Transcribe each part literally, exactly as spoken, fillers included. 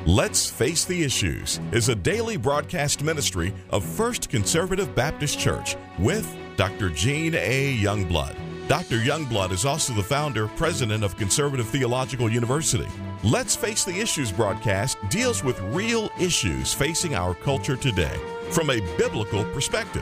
Let's Face the Issues is a daily broadcast ministry of First Conservative Baptist Church with Doctor Gene A. Youngblood. Doctor Youngblood is also the founder, president of Conservative Theological University. Let's Face the Issues broadcast deals with real issues facing our culture today from a biblical perspective.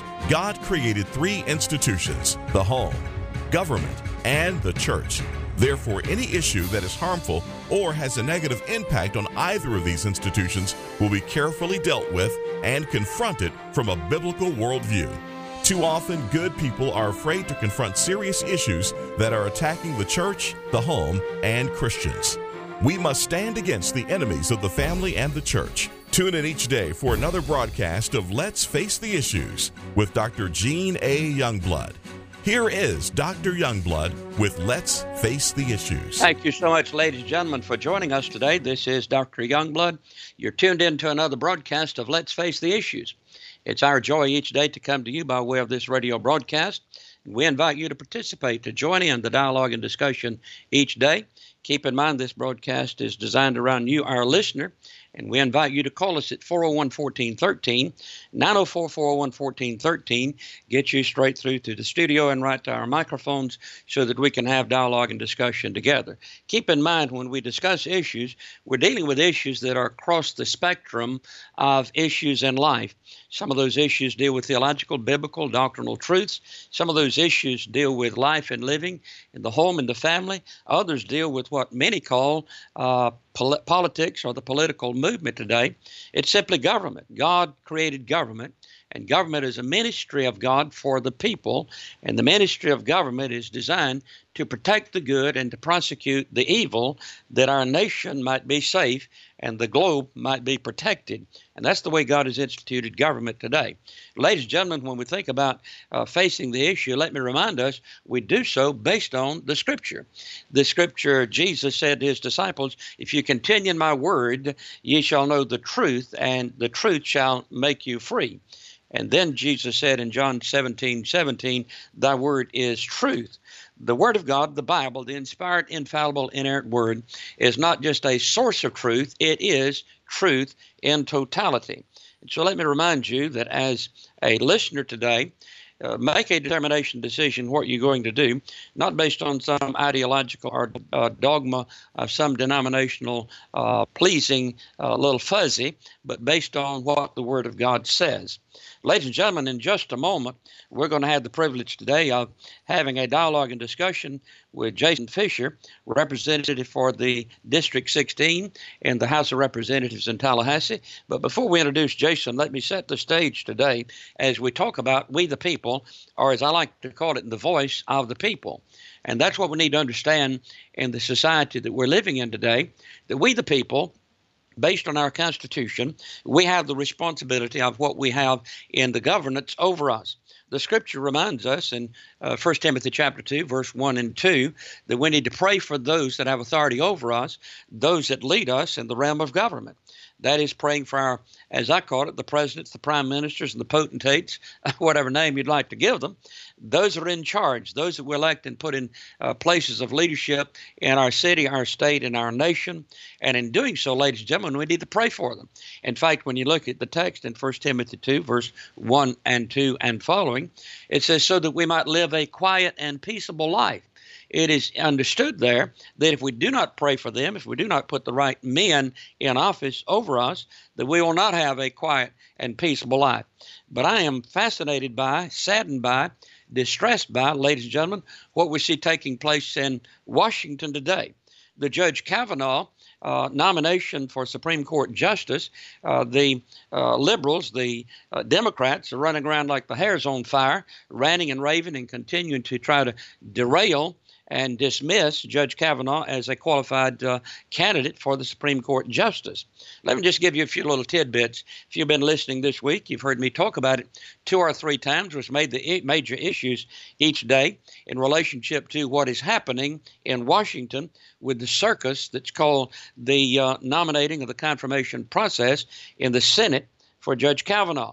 God created three institutions: the home, government, and the church. Therefore, any issue that is harmful or has a negative impact on either of these institutions will be carefully dealt with and confronted from a biblical worldview. Too often, good people are afraid to confront serious issues that are attacking the church, the home, and Christians. We must stand against the enemies of the family and the church. Tune in each day for another broadcast of Let's Face the Issues with Doctor Gene A. Youngblood. Here is Doctor Youngblood with Let's Face the Issues. Thank you so much, ladies and gentlemen, for joining us today. This is Doctor Youngblood. You're tuned in to another broadcast of Let's Face the Issues. It's our joy each day to come to you by way of this radio broadcast. We invite you to participate, to join in the dialogue and discussion each day. Keep in mind this broadcast is designed around you, our listener, and we invite you to call us at four oh one, one four one three, nine oh four, four oh one, one four one three, get you straight through to the studio and right to our microphones so that we can have dialogue and discussion together. Keep in mind when we discuss issues, we're dealing with issues that are across the spectrum of issues in life. Some of those issues deal with theological, biblical, doctrinal truths. Some of those issues deal with life and living in the home and the family. Others deal with what many call uh, pol- politics or the political movement today. It's simply government. God created government, and government is a ministry of God for the people, and the ministry of government is designed to protect the good and to prosecute the evil, that our nation might be safe and the globe might be protected. And that's the way God has instituted government today. Ladies and gentlemen, when we think about uh, facing the issue, let me remind us, we do so based on the Scripture. The Scripture, Jesus said to his disciples, if you continue in my word, ye shall know the truth, and the truth shall make you free. And then Jesus said in John seventeen seventeen, thy word is truth. The Word of God, the Bible, the inspired, infallible, inerrant Word, is not just a source of truth, it is truth in totality. And so let me remind you that as a listener today, Uh, make a determination decision what you're going to do, not based on some ideological or uh, dogma of some denominational uh, pleasing uh, little fuzzy, but based on what the Word of God says. Ladies and gentlemen, in just a moment, we're going to have the privilege today of having a dialogue and discussion with Jason Fisher, representative for the District sixteen in the House of Representatives in Tallahassee. But before we introduce Jason, let me set the stage today as we talk about we the people, or as I like to call it, the voice of the people. And that's what we need to understand in the society that we're living in today, that we the people, based on our Constitution, we have the responsibility of what we have in the governance over us. The Scripture reminds us in uh, First Timothy chapter two, verse one and two, that we need to pray for those that have authority over us, those that lead us in the realm of government. That is praying for our, as I call it, the presidents, the prime ministers, and the potentates, whatever name you'd like to give them. Those that are in charge, those that we elect and put in uh, places of leadership in our city, our state, and our nation. And in doing so, ladies and gentlemen, we need to pray for them. In fact, when you look at the text in First Timothy two, verse one and two and following, it says, so that we might live a quiet and peaceable life. It is understood there that if we do not pray for them, if we do not put the right men in office over us, that we will not have a quiet and peaceable life. But I am fascinated by, saddened by, distressed by, ladies and gentlemen, what we see taking place in Washington today. The Judge Kavanaugh uh, nomination for Supreme Court Justice, uh, the uh, liberals, the uh, Democrats are running around like the hair's on fire, ranting and raving and continuing to try to derail and dismiss Judge Kavanaugh as a qualified uh, candidate for the Supreme Court Justice. Let me just give you a few little tidbits. If you've been listening this week, you've heard me talk about it two or three times, which made the major issues each day in relationship to what is happening in Washington with the circus that's called the uh, nominating of the confirmation process in the Senate for Judge Kavanaugh.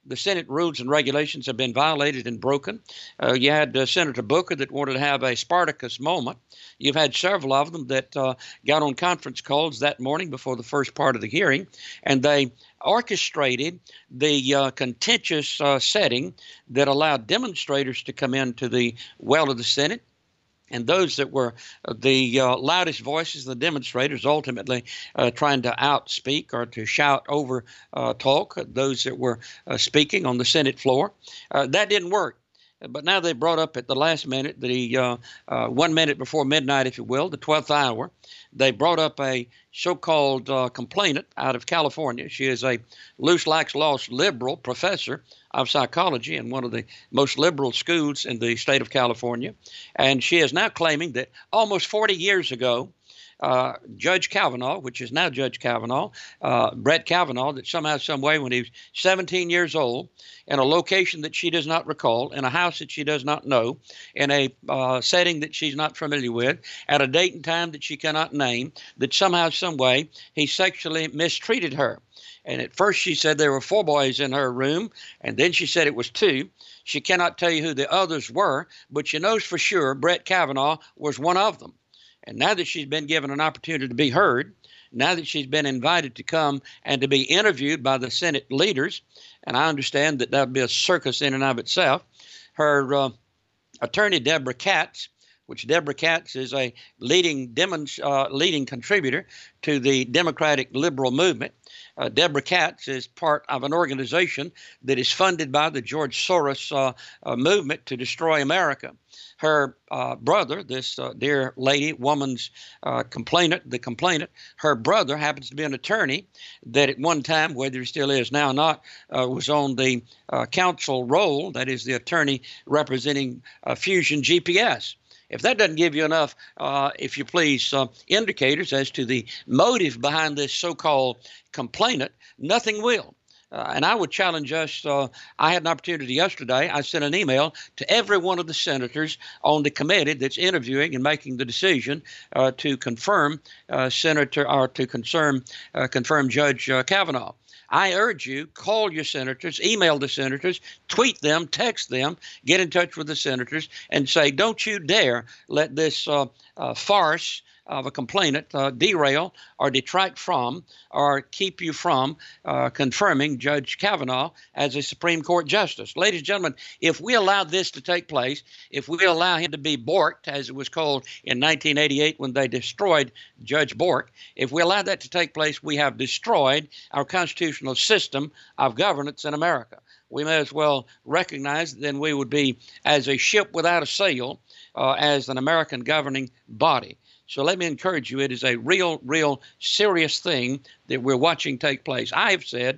the Senate rules and regulations have been violated and broken. Uh, you had uh, Senator Booker that wanted to have a Spartacus moment. You've had several of them that uh, got on conference calls that morning before the first part of the hearing, and they orchestrated the uh, contentious uh, setting that allowed demonstrators to come into the well of the Senate. And those that were the uh, loudest voices, the demonstrators, ultimately uh, trying to outspeak or to shout over uh, talk those that were uh, speaking on the Senate floor. Uh, that didn't work. But now they brought up at the last minute, the uh, uh, one minute before midnight, if you will, the twelfth hour, they brought up a so-called uh, complainant out of California. She is a loose, lax, lost liberal professor of psychology in one of the most liberal schools in the state of California. And she is now claiming that almost forty years ago, Uh, Judge Kavanaugh, which is now Judge Kavanaugh, uh, Brett Kavanaugh, that somehow, some way, when he was seventeen years old, in a location that she does not recall, in a house that she does not know, in a uh, setting that she's not familiar with, at a date and time that she cannot name, that somehow, some way, he sexually mistreated her. And at first she said there were four boys in her room, and then she said it was two. She cannot tell you who the others were, but she knows for sure Brett Kavanaugh was one of them. And now that she's been given an opportunity to be heard, now that she's been invited to come and to be interviewed by the Senate leaders, and I understand that that would be a circus in and of itself, her uh, attorney, Deborah Katz, which Deborah Katz is a leading, demon, uh, leading contributor to the Democratic liberal movement. Uh, Deborah Katz is part of an organization that is funded by the George Soros uh, uh, movement to destroy America. Her uh, brother, this uh, dear lady, woman's uh, complainant, the complainant, her brother happens to be an attorney that at one time, whether he still is now or not, uh, was on the uh, counsel roll, that is the attorney representing uh, Fusion G P S. If that doesn't give you enough, uh, if you please, uh, indicators as to the motive behind this so-called complainant, nothing will. Uh, and I would challenge us. Uh, I had an opportunity yesterday. I sent an email to every one of the senators on the committee that's interviewing and making the decision uh, to confirm uh, Senator or to confirm uh, confirm Judge uh, Kavanaugh. I urge you, call your senators, email the senators, tweet them, text them, get in touch with the senators and say, don't you dare let this uh, uh, farce of a complainant uh, derail or detract from or keep you from uh, confirming Judge Kavanaugh as a Supreme Court justice. Ladies and gentlemen, if we allow this to take place, if we allow him to be borked, as it was called in nineteen eighty-eight when they destroyed Judge Bork, if we allow that to take place, we have destroyed our constitutional system of governance in America. We may as well recognize that then we would be as a ship without a sail, uh, as an American governing body. So let me encourage you, it is a real, real serious thing that we're watching take place. I have said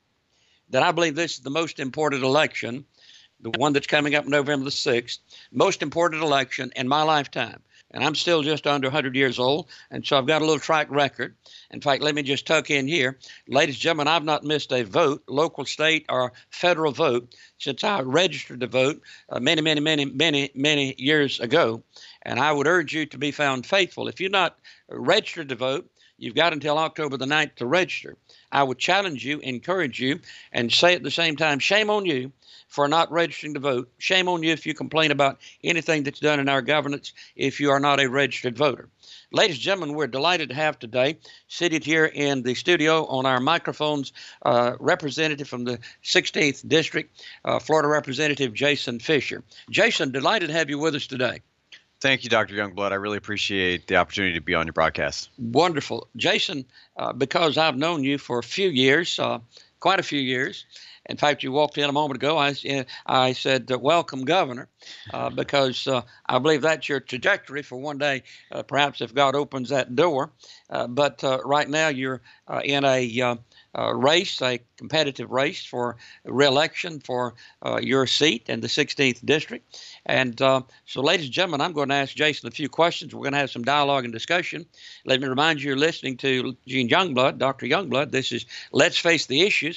that I believe this is the most important election, the one that's coming up November the sixth, most important election in my lifetime. And I'm still just under one hundred years old, and so I've got a little track record. In fact, let me just tuck in here. Ladies and gentlemen, I've not missed a vote, local, state, or federal vote, since I registered to vote uh, many, many, many, many, many years ago. And I would urge you to be found faithful. If you're not registered to vote, you've got until October the ninth to register. I would challenge you, encourage you, and say at the same time, shame on you for not registering to vote. Shame on you if you complain about anything that's done in our governance if you are not a registered voter. Ladies and gentlemen, we're delighted to have today, seated here in the studio on our microphones, uh, representative from the sixteenth District, uh, Florida Representative Jason Fisher. Jason, delighted to have you with us today. Thank you, Doctor Youngblood. I really appreciate the opportunity to be on your broadcast. Wonderful. Jason, uh, because I've known you for a few years, uh, quite a few years. In fact, you walked in a moment ago. I, I said, uh, welcome, Governor, uh, because uh, I believe that's your trajectory for one day, uh, perhaps if God opens that door. Uh, but uh, right now you're uh, in a uh, uh, race, a competitive race for re-election for uh, your seat in the sixteenth District. And uh, so, ladies and gentlemen, I'm going to ask Jason a few questions. We're going to have some dialogue and discussion. Let me remind you, you're listening to Gene Youngblood, Doctor Youngblood. This is Let's Face the Issues.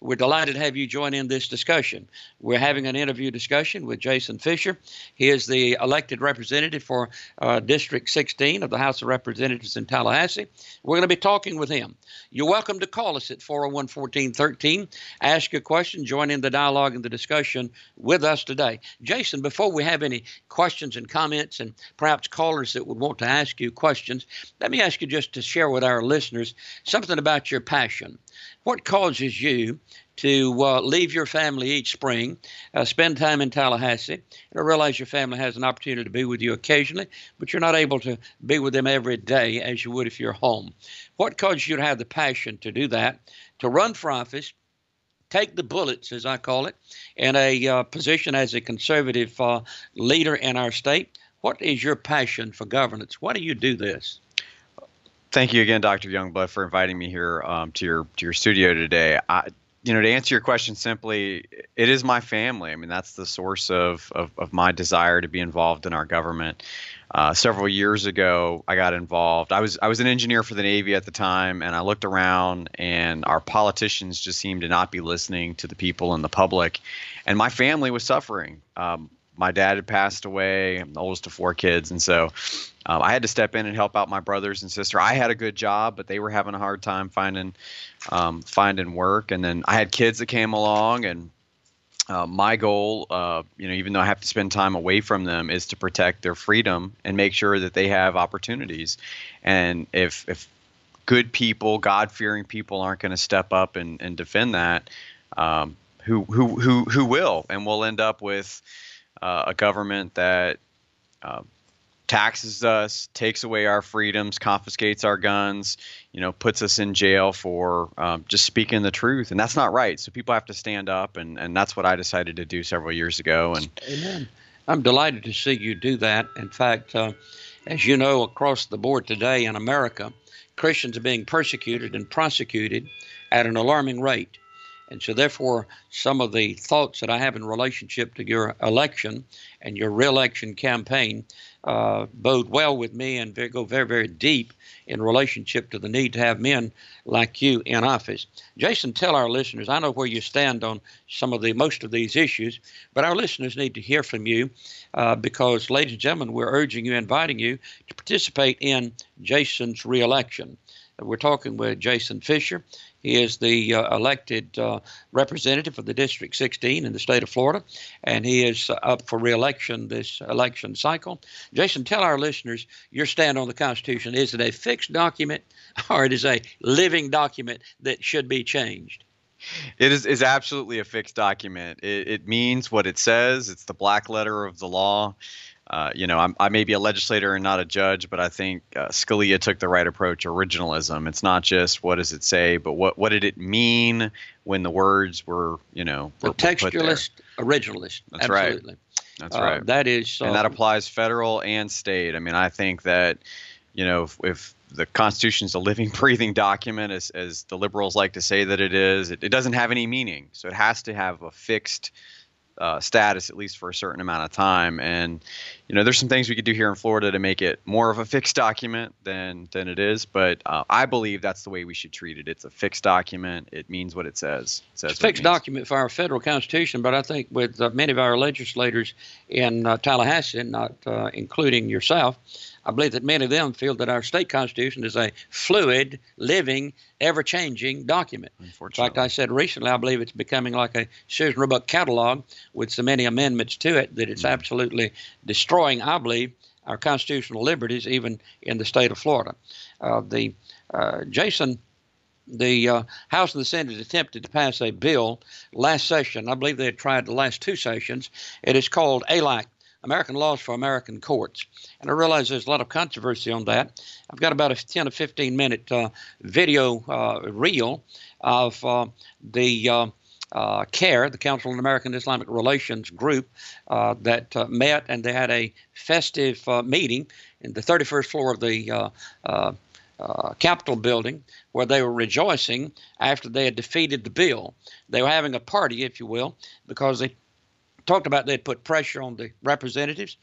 we're delighted to have you join in this discussion. We're having an interview discussion with Jason Fisher. He is the elected representative for uh, District sixteen of the House of Representatives in Tallahassee. We're going to be talking with him. You're welcome to call us at four oh one, one four one three. Ask your question, join in the dialogue and the discussion with us today. Jason, before we have any questions and comments and perhaps callers that would want to ask you questions, let me ask you just to share with our listeners something about your passion. What causes you to uh, leave your family each spring, uh, spend time in Tallahassee, and I realize your family has an opportunity to be with you occasionally, but you're not able to be with them every day as you would if you're home. What causes you to have the passion to do that, to run for office, take the bullets, as I call it, in a uh, position as a conservative uh, leader in our state? What is your passion for governance? Why do you do this? Thank you again, Doctor Youngblood, for inviting me here um, to your to your studio today. I, you know, to answer your question simply, it is my family. I mean, that's the source of of, of my desire to be involved in our government. Uh, several years ago, I got involved. I was I was an engineer for the Navy at the time, and I looked around, and our politicians just seemed to not be listening to the people and the public, and my family was suffering. Um, my dad had passed away. I'm the oldest of four kids, and so um, I had to step in and help out my brothers and sister. I had a good job, but they were having a hard time finding um, finding work. And then I had kids that came along, and uh, my goal, uh, you know, even though I have to spend time away from them, is to protect their freedom and make sure that they have opportunities. And if if good people, God-fearing people, aren't going to step up and, and defend that, um, who who who who will? And we'll end up with Uh, a government that uh, taxes us, takes away our freedoms, confiscates our guns, you know, puts us in jail for um, just speaking the truth. And that's not right. So people have to stand up, and, and that's what I decided to do several years ago. And Amen. I'm delighted to see you do that. In fact, uh, as you know, across the board today in America, Christians are being persecuted and prosecuted at an alarming rate. And so therefore, some of the thoughts that I have in relationship to your election and your reelection campaign uh, bode well with me and very, go very, very deep in relationship to the need to have men like you in office. Jason, tell our listeners, I know where you stand on some of the most of these issues, but our listeners need to hear from you uh, because, ladies and gentlemen, we're urging you, inviting you to participate in Jason's reelection. We're talking with Jason Fisher. He is the uh, elected uh, representative of the District sixteen in the state of Florida, and he is uh, up for re-election this election cycle. Jason, tell our listeners your stand on the Constitution. Is it a fixed document, or it is a living document that should be changed? It is, is absolutely a fixed document. It, it means what it says. It's the black letter of the law. Uh, you know, I'm, I may be a legislator and not a judge, but I think uh, Scalia took the right approach, originalism. It's not just what does it say, but what, what did it mean when the words were, you know, the were, textualist, were originalist. That's Absolutely. right. That's uh, right. That is, uh, and that applies federal and state. I mean, I think that, you know, if, if the Constitution is a living, breathing document, as, as the liberals like to say that it is, it, it doesn't have any meaning. So it has to have a fixed Uh, status, at least for a certain amount of time. And, you know, there's some things we could do here in Florida to make it more of a fixed document than than it is. But uh, I believe that's the way we should treat it. It's a fixed document. It means what it says. It says it's a fixed document for our federal Constitution, but I think with uh, many of our legislators in uh, Tallahassee, not uh, including yourself, I believe that many of them feel that our state Constitution is a fluid, living, ever-changing document. In fact, I said recently I believe it's becoming like a Sears and Roebuck catalog with so many amendments to it that it's mm-hmm. absolutely destroying, I believe, our constitutional liberties, even in the state of Florida. Uh, the uh, Jason, the uh, House and the Senate attempted to pass a bill last session. I believe they had tried the last two sessions. It is called A L A C, American Laws for American Courts. And I realize there's a lot of controversy on that. I've got about a ten or fifteen minute uh, video uh, reel of uh, the uh, uh, CAIR, the Council on American Islamic Relations group uh, that uh, met, and they had a festive uh, meeting in the thirty-first floor of the uh, uh, uh, Capitol building, where they were rejoicing after they had defeated the bill. They were having a party, if you will, because they talked about they'd put pressure on the representatives,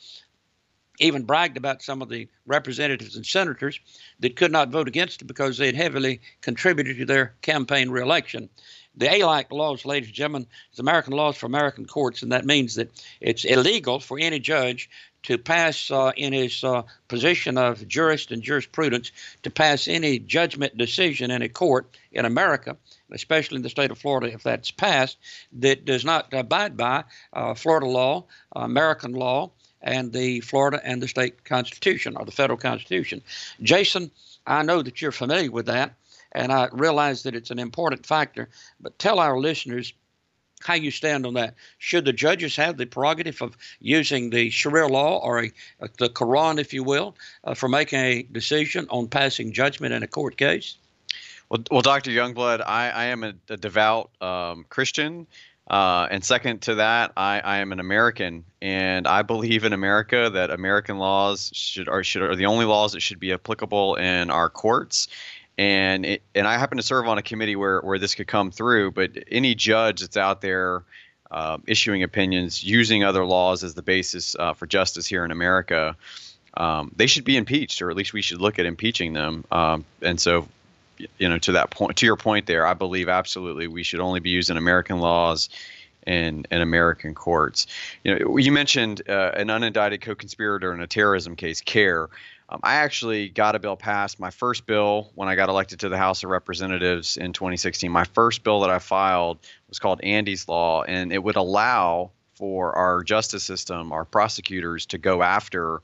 even bragged about some of the representatives and senators that could not vote against it because they had heavily contributed to their campaign reelection. The A L A C laws, ladies and gentlemen, is American laws for American courts, and that means that it's illegal for any judge to pass uh, in his uh, position of jurist and jurisprudence to pass any judgment decision in a court in America, especially in the state of Florida, if that's passed, that does not abide by uh, Florida law, uh, American law, and the Florida and the state constitution or the federal constitution. Jason, I know that you're familiar with that, and I realize that it's an important factor, but tell our listeners how you stand on that. Should the judges have the prerogative of using the Sharia law or a, a, the Quran, if you will, uh, for making a decision on passing judgment in a court case? Well, well, Doctor Youngblood, I, I am a, a devout um, Christian. Uh, and second to that, I, I am an American, and I believe in America that American laws should are should are the only laws that should be applicable in our courts. And it, and I happen to serve on a committee where, where this could come through, but any judge that's out there uh, issuing opinions using other laws as the basis uh, for justice here in America, um, they should be impeached, or at least we should look at impeaching them. Um, and so, you know, to that point, to your point there, I believe absolutely we should only be using American laws in, in American courts. You know, you mentioned uh, an unindicted co-conspirator in a terrorism case, CARE. Um, I actually got a bill passed, my first bill when I got elected to the House of Representatives in twenty sixteen. My first bill that I filed was called Andy's Law, and it would allow for our justice system, our prosecutors, to go after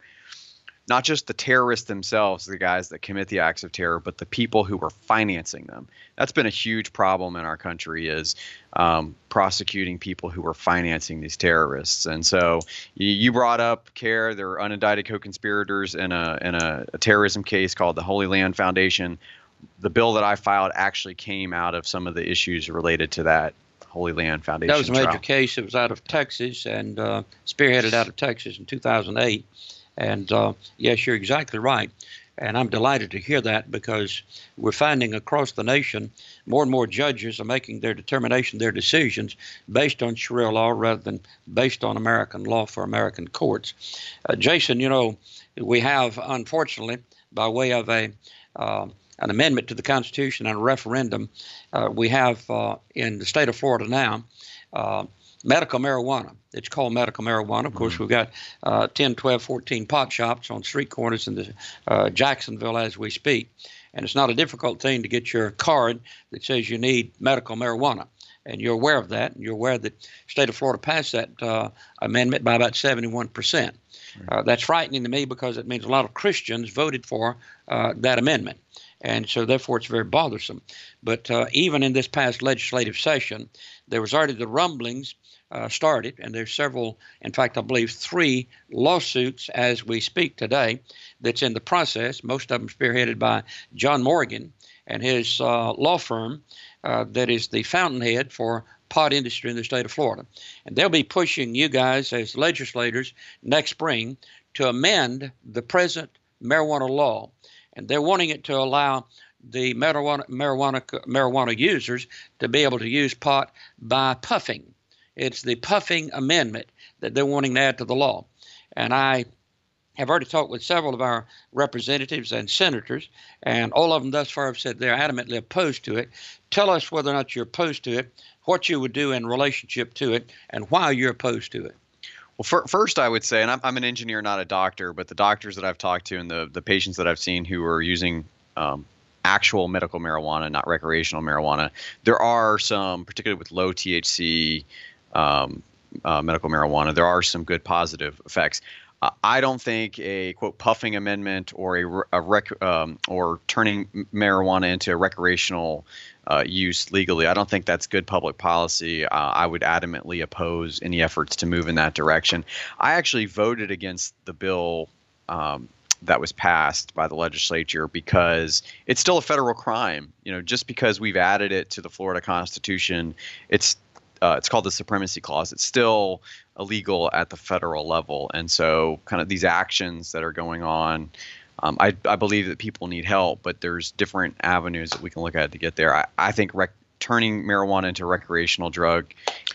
not just the terrorists themselves, the guys that commit the acts of terror, but the people who are financing them. That's been a huge problem in our country, is um, prosecuting people who are financing these terrorists. And so you, you brought up CARE. They're unindicted co-conspirators in a in a, a terrorism case called the Holy Land Foundation. The bill that I filed actually came out of some of the issues related to that Holy Land Foundation. That was a major trial. case. It was out of Texas and uh, spearheaded out of Texas in two thousand eight. And uh, yes, you're exactly right. And I'm delighted to hear that, because we're finding across the nation more and more judges are making their determination, their decisions based on Sharia law rather than based on American law for American courts. Uh, Jason, you know, we have, unfortunately, by way of a uh, an amendment to the Constitution and a referendum, uh, we have uh, in the state of Florida now, uh, medical marijuana. It's called medical marijuana. Of course, mm-hmm. we've got uh, ten, twelve, fourteen pot shops on street corners in the, uh, Jacksonville as we speak. And it's not a difficult thing to get your card that says you need medical marijuana. And you're aware of that. And you're aware that the state of Florida passed that uh, amendment by about seventy-one percent. Mm-hmm. Uh, that's frightening to me, because it means a lot of Christians voted for uh, that amendment. And so, therefore, it's very bothersome. But uh, even in this past legislative session, there was already the rumblings Uh, started, and there's several, in fact, I believe three lawsuits as we speak today that's in the process, most of them spearheaded by John Morgan and his uh, law firm uh, that is the fountainhead for pot industry in the state of Florida. And they'll be pushing you guys as legislators next spring to amend the present marijuana law. And they're wanting it to allow the marijuana, marijuana, marijuana users to be able to use pot by puffing. It's the puffing amendment that they're wanting to add to the law. And I have already talked with several of our representatives and senators, and all of them thus far have said they're adamantly opposed to it. Tell us whether or not you're opposed to it, what you would do in relationship to it, and why you're opposed to it. Well, for, first I would say, and I'm, I'm an engineer, not a doctor, but the doctors that I've talked to and the, the patients that I've seen who are using um, actual medical marijuana, not recreational marijuana, there are some, particularly with low T H C, Um, uh, medical marijuana, there are some good positive effects. Uh, I don't think a quote puffing amendment or a, a rec, um, or turning marijuana into a recreational uh, use legally, I don't think that's good public policy. Uh, I would adamantly oppose any efforts to move in that direction. I actually voted against the bill um, that was passed by the legislature because it's still a federal crime. You know, just because we've added it to the Florida Constitution, it's Uh, it's called the Supremacy Clause. It's still illegal at the federal level. And so kind of these actions that are going on, um, I, I believe that people need help, but there's different avenues that we can look at to get there. I, I think rec- turning marijuana into a recreational drug here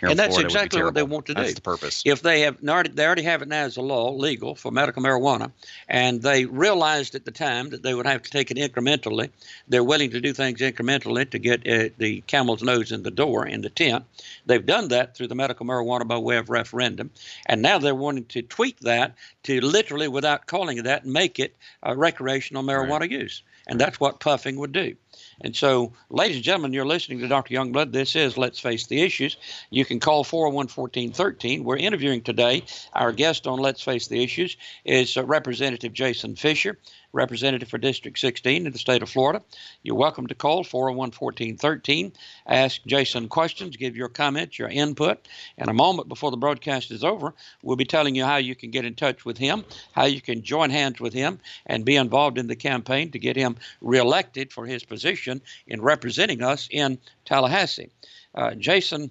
here and in that's Florida exactly what they want to do. That's the purpose. If they have already, they already have it now as a law, legal for medical marijuana, and they realized at the time that they would have to take it incrementally. They're willing to do things incrementally to get uh, the camel's nose in the door, in the tent. They've done that through the medical marijuana by way of referendum, and now they're wanting to tweak that to literally, without calling it that, make it uh, recreational marijuana right. use. And that's what puffing would do. And so, ladies and gentlemen, you're listening to Doctor Youngblood. This is Let's Face the Issues. You can call four oh one, one four one three. We're interviewing today. Our guest on Let's Face the Issues is uh, Representative Jason Fisher, representative for District sixteen in the state of Florida. You're welcome to call four oh one, one four one three. Ask Jason questions, give your comments, your input. And a moment before the broadcast is over, we'll be telling you how you can get in touch with him, how you can join hands with him and be involved in the campaign to get him reelected for his position in representing us in Tallahassee. Uh, Jason,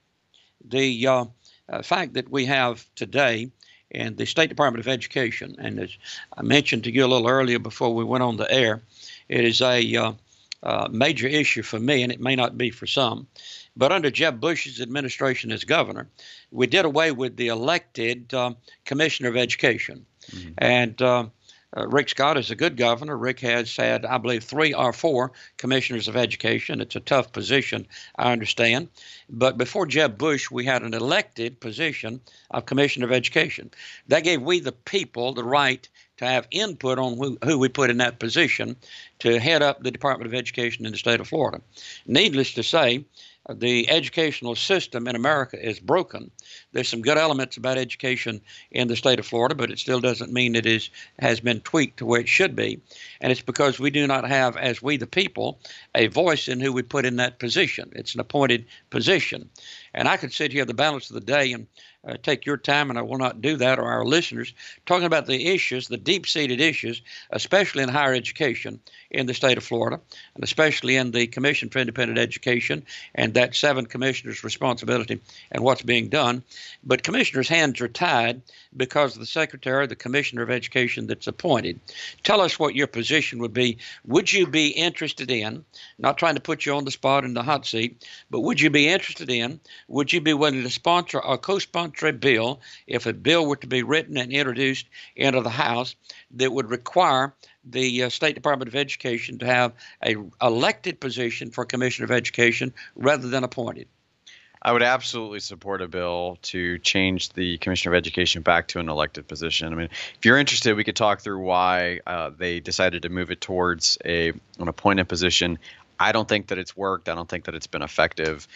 the uh, uh, fact that we have today in the State Department of Education, and as I mentioned to you a little earlier before we went on the air, it is a uh, uh, major issue for me, and it may not be for some. But under Jeb Bush's administration as governor, we did away with the elected uh, Commissioner of Education. Mm-hmm. And uh, uh, Rick Scott is a good governor. Rick has had, I believe, three or four commissioners of education. It's a tough position, I understand. But before Jeb Bush, we had an elected position of Commissioner of Education. That gave we the people the right to have input on who, who we put in that position to head up the Department of Education in the state of Florida. Needless to say, the educational system in America is broken. There's some good elements about education in the state of Florida, but it still doesn't mean it is has been tweaked to where it should be. And it's because we do not have, as we the people, a voice in who we put in that position. It's an appointed position. And I could sit here the balance of the day and uh, take your time, and I will not do that, or our listeners, talking about the issues, the deep-seated issues, especially in higher education in the state of Florida, and especially in the Commission for Independent Education and that seven commissioners' responsibility and what's being done. But commissioners' hands are tied because of the secretary, the commissioner of education that's appointed. Tell us what your position would be. Would you be interested in, not trying to put you on the spot in the hot seat, but would you be interested in, would you be willing to sponsor or co-sponsor a bill if a bill were to be written and introduced into the House that would require the uh, State Department of Education to have a elected position for Commissioner of Education rather than appointed? I would absolutely support a bill to change the Commissioner of Education back to an elected position. I mean, if you're interested, we could talk through why uh, they decided to move it towards a an appointed position. I don't think that it's worked. I don't think that it's been effective.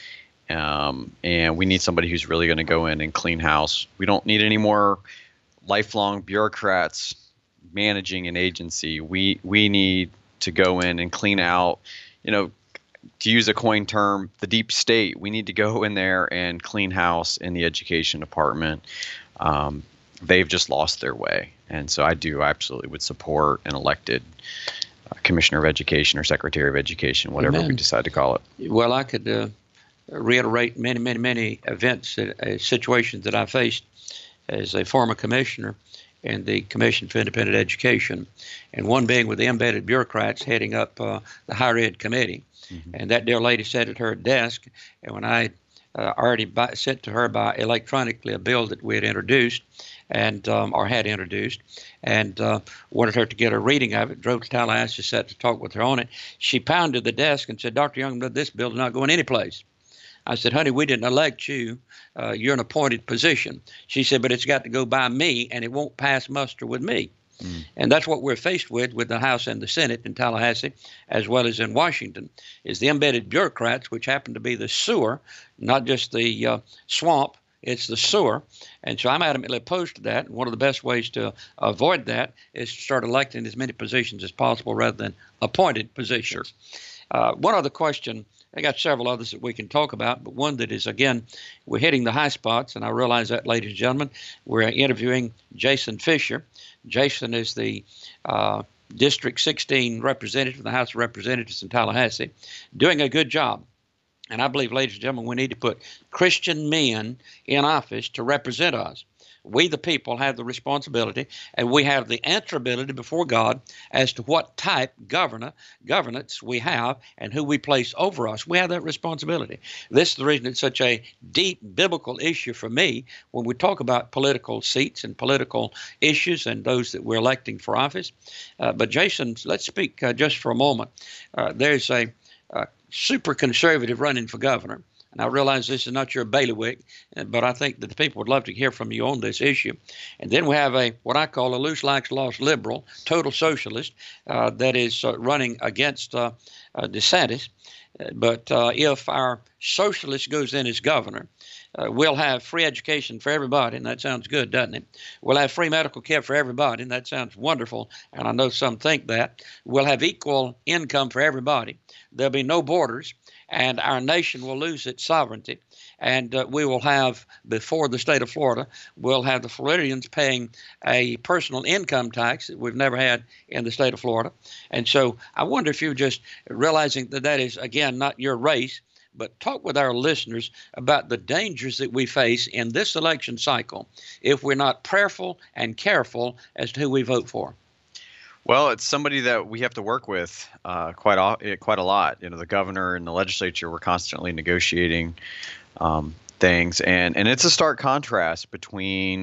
Um, and we need somebody who's really going to go in and clean house. We don't need any more lifelong bureaucrats managing an agency. We we need to go in and clean out, you know, to use a coin term, the deep state. We need to go in there and clean house in the education department. Um, they've just lost their way. And so I do I absolutely would support an elected uh, Commissioner of Education or Secretary of Education, whatever Amen. We decide to call it. Well, I could uh, reiterate many, many, many events, that, uh, situations that I faced as a former commissioner in the Commission for Independent Education, and one being with the embedded bureaucrats heading up uh, the higher ed committee. Mm-hmm. And that dear lady sat at her desk, and when I uh, already by, sent to her by electronically a bill that we had introduced, and um, or had introduced, and uh, wanted her to get a reading of it, drove to Tallahassee, sat to talk with her on it. She pounded the desk and said, "Doctor Youngblood, this bill is not going anyplace." I said, "Honey, we didn't elect you. Uh, you're an appointed position." She said, "But it's got to go by me, and it won't pass muster with me." Mm. And that's what we're faced with with the House and the Senate in Tallahassee, as well as in Washington, is the embedded bureaucrats, which happen to be the sewer, not just the uh, swamp. It's the sewer. And so I'm adamantly opposed to that. And one of the best ways to avoid that is to start electing as many positions as possible rather than appointed positions. Uh, one other question. I got several others that we can talk about, but one that is, again, we're hitting the high spots, and I realize that, ladies and gentlemen. We're interviewing Jason Fisher. Jason is the uh, District sixteen representative in the House of Representatives in Tallahassee, doing a good job. And I believe, ladies and gentlemen, we need to put Christian men in office to represent us. We, the people, have the responsibility, and we have the answerability before God as to what type governor, governance we have and who we place over us. We have that responsibility. This is the reason it's such a deep biblical issue for me when we talk about political seats and political issues and those that we're electing for office. Uh, but Jason, let's speak uh, just for a moment. Uh, there's a, a super conservative running for governor. And I realize this is not your bailiwick, but I think that the people would love to hear from you on this issue. And then we have a what I call a loose likes lost liberal, total socialist, uh, that is uh, running against uh, uh, DeSantis. But uh, if our socialist goes in as governor, uh, we'll have free education for everybody, and that sounds good, doesn't it? We'll have free medical care for everybody, and that sounds wonderful, and I know some think that. We'll have equal income for everybody. There'll be no borders, and our nation will lose its sovereignty. And uh, we will have, before the state of Florida, we'll have the Floridians paying a personal income tax that we've never had in the state of Florida. And so I wonder if you're just realizing that that is, again, not your race, but talk with our listeners about the dangers that we face in this election cycle if we're not prayerful and careful as to who we vote for. Well, it's somebody that we have to work with uh, quite quite a lot. You know, the governor and the legislature, we're constantly negotiating um, things, and, and it's a stark contrast between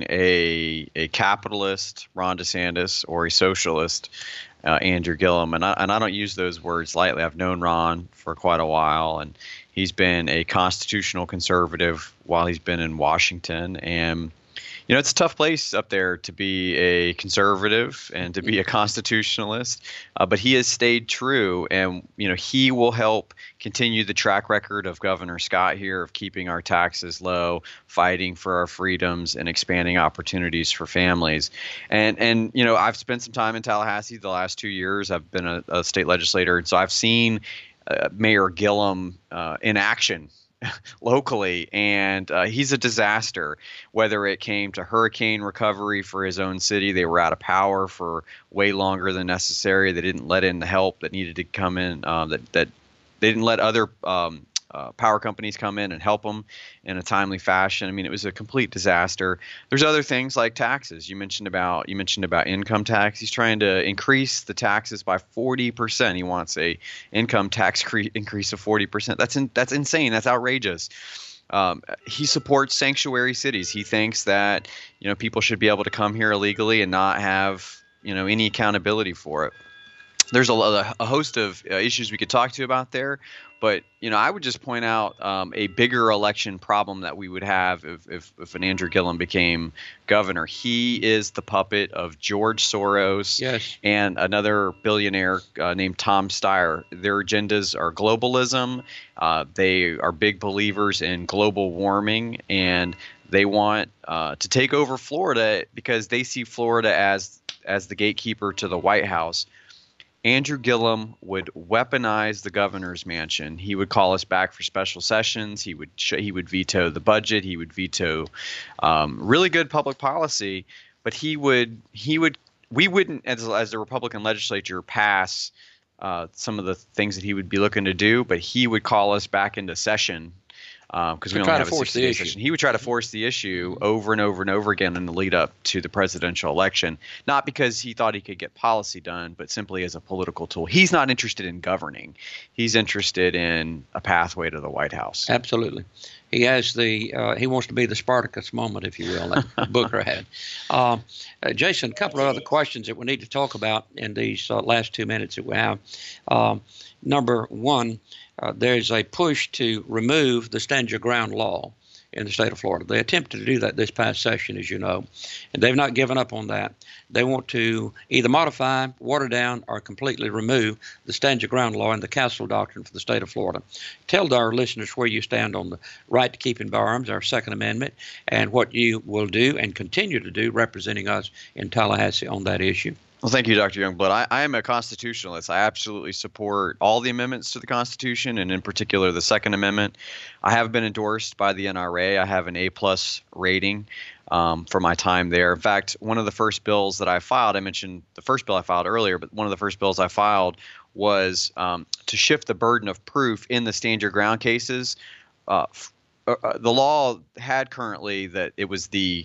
a a capitalist, Ron DeSantis, or a socialist, uh, Andrew Gillum. And I, and I don't use those words lightly. I've known Ron for quite a while, and he's been a constitutional conservative while he's been in Washington. And you know, it's a tough place up there to be a conservative and to be a constitutionalist, uh, but he has stayed true, and you know he will help continue the track record of Governor Scott here of keeping our taxes low, fighting for our freedoms, and expanding opportunities for families. And and you know, I've spent some time in Tallahassee the last two years. I've been a, a state legislator, and so I've seen uh, Mayor Gillum uh, in action locally, and uh, he's a disaster. Whether it came to hurricane recovery for his own city, they were out of power for way longer than necessary. They didn't let in the help that needed to come in. Uh, that that they didn't let other um, uh, power companies come in and help them in a timely fashion. I mean, it was a complete disaster. There's other things like taxes. You mentioned about you mentioned about income tax. He's trying to increase the taxes by forty percent. He wants a income tax cre- increase of forty percent. That's in, that's insane. That's outrageous. Um, he supports sanctuary cities. He thinks that you know people should be able to come here illegally and not have you know any accountability for it. There's a, a host of uh, issues we could talk to about there, but you know I would just point out um, a bigger election problem that we would have if, if, if an Andrew Gillum became governor. He is the puppet of George Soros yes. and another billionaire uh, named Tom Steyer. Their agendas are globalism. Uh, they are big believers in global warming, and they want uh, to take over Florida because they see Florida as as the gatekeeper to the White House. Andrew Gillum would weaponize the governor's mansion. He would call us back for special sessions. He would sh- he would veto the budget. He would veto um, really good public policy. But he would he would we wouldn't as as the Republican legislature pass uh, some of the things that he would be looking to do. But he would call us back into session. Because um, we only have a sixty-day session. He would try to force the issue over and over and over again in the lead up to the presidential election, not because he thought he could get policy done, but simply as a political tool. He's not interested in governing. He's interested in a pathway to the White House. Absolutely. He has the uh, he wants to be the Spartacus moment, if you will, that Booker had. Uh, uh, Jason, a couple of other questions that we need to talk about in these uh, last two minutes that we have. Um, number one, Uh, there's a push to remove the stand your ground law in the state of Florida. They attempted to do that this past session, as you know, and they've not given up on that. They want to either modify, water down, or completely remove the stand your ground law and the Castle Doctrine for the state of Florida. Tell our listeners where you stand on the right to keep and bear arms, our Second Amendment, and what you will do and continue to do representing us in Tallahassee on that issue. Well, thank you, Doctor Youngblood. I, I am a constitutionalist. I absolutely support all the amendments to the Constitution, and in particular the Second Amendment. I have been endorsed by the N R A. I have an A-plus rating um, for my time there. In fact, one of the first bills that I filed, I mentioned the first bill I filed earlier, but one of the first bills I filed was um, to shift the burden of proof in the stand your ground cases. Uh, f- uh, the law had currently that it was the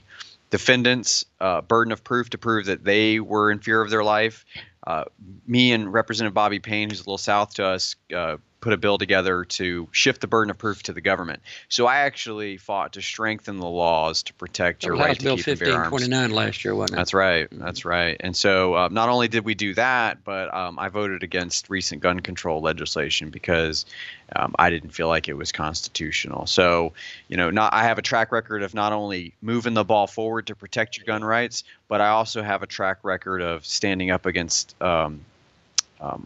defendants' uh, burden of proof to prove that they were in fear of their life. Uh, me and Representative Bobby Payne, who's a little south to us, uh, put a bill together to shift the burden of proof to the government. So I actually fought to strengthen the laws to protect your right to Bill keep and bear arms. fifteen twenty-nine last year, wasn't it? That's right. That's right. And so uh, not only did we do that, but um, I voted against recent gun control legislation because um, I didn't feel like it was constitutional. So, you know, not, I have a track record of not only moving the ball forward to protect your gun rights, but I also have a track record of standing up against um, um,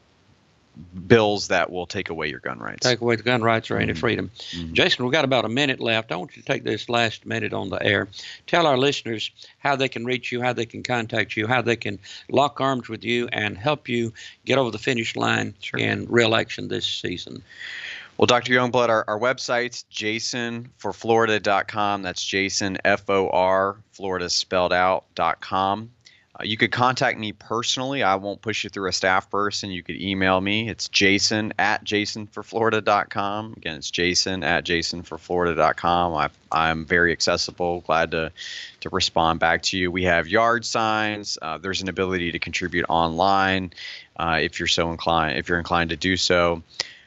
bills that will take away your gun rights. Take away the gun rights or any Mm-hmm. freedom. Mm-hmm. Jason, we've got about a minute left. I want you to take this last minute on the air. Tell our listeners how they can reach you, how they can contact you, how they can lock arms with you and help you get over the finish line Sure. in re-election this season. Well, Doctor Youngblood, our, our website's jason for florida dot com. That's Jason, F O R, Florida spelled out, dot com. Uh, you could contact me personally. I won't push you through a staff person. You could email me. It's jason at jason for florida dot com. Again, it's jason at jason for florida dot com. I, I'm very accessible, glad to, to respond back to you. We have yard signs. Uh, there's an ability to contribute online uh, if you're so inclined, if you're inclined to do so.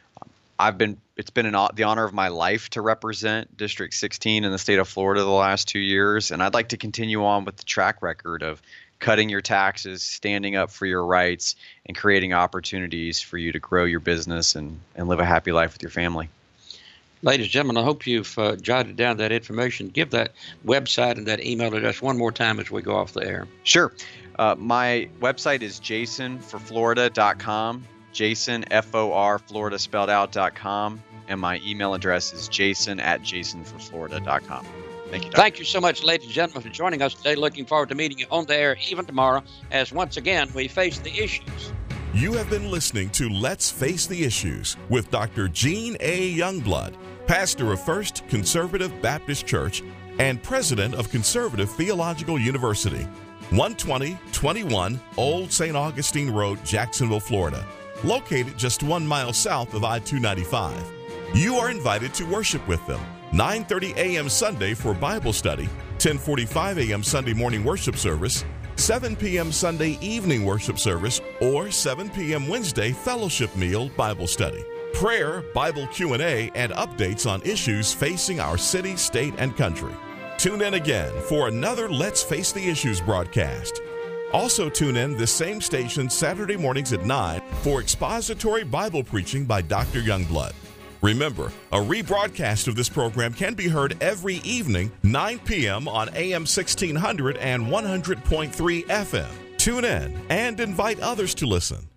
I've been it's been an, the honor of my life to represent District sixteen in the state of Florida the last two years, and I'd like to continue on with the track record of cutting your taxes, standing up for your rights, and creating opportunities for you to grow your business and, and live a happy life with your family. Ladies and gentlemen, I hope you've uh, jotted down that information. Give that website and that email address one more time as we go off the air. Sure. Uh, my website is jason for florida dot com. Jason, F O R, Florida spelled out, dot com. And my email address is jason at jason for florida dot com. Thank you, Doctor Thank you so much, ladies and gentlemen, for joining us today. Looking forward to meeting you on the air even tomorrow as once again we face the issues. You have been listening to Let's Face the Issues with Doctor Gene A. Youngblood, pastor of First Conservative Baptist Church and president of Conservative Theological University, one twenty twenty-one Old Saint Augustine Road, Jacksonville, Florida, located just one mile south of I two ninety-five. You are invited to worship with them nine thirty a.m. Sunday for Bible study, ten forty-five a.m. Sunday morning worship service, seven p.m. Sunday evening worship service, or seven p.m. Wednesday fellowship meal Bible study, prayer, Bible Q and A, and updates on issues facing our city, state, and country. Tune in again for another Let's Face the Issues broadcast. Also tune in this same station Saturday mornings at nine for expository Bible preaching by Doctor Youngblood. Remember, a rebroadcast of this program can be heard every evening, nine p.m. on A M sixteen hundred and one hundred point three F M. Tune in and invite others to listen.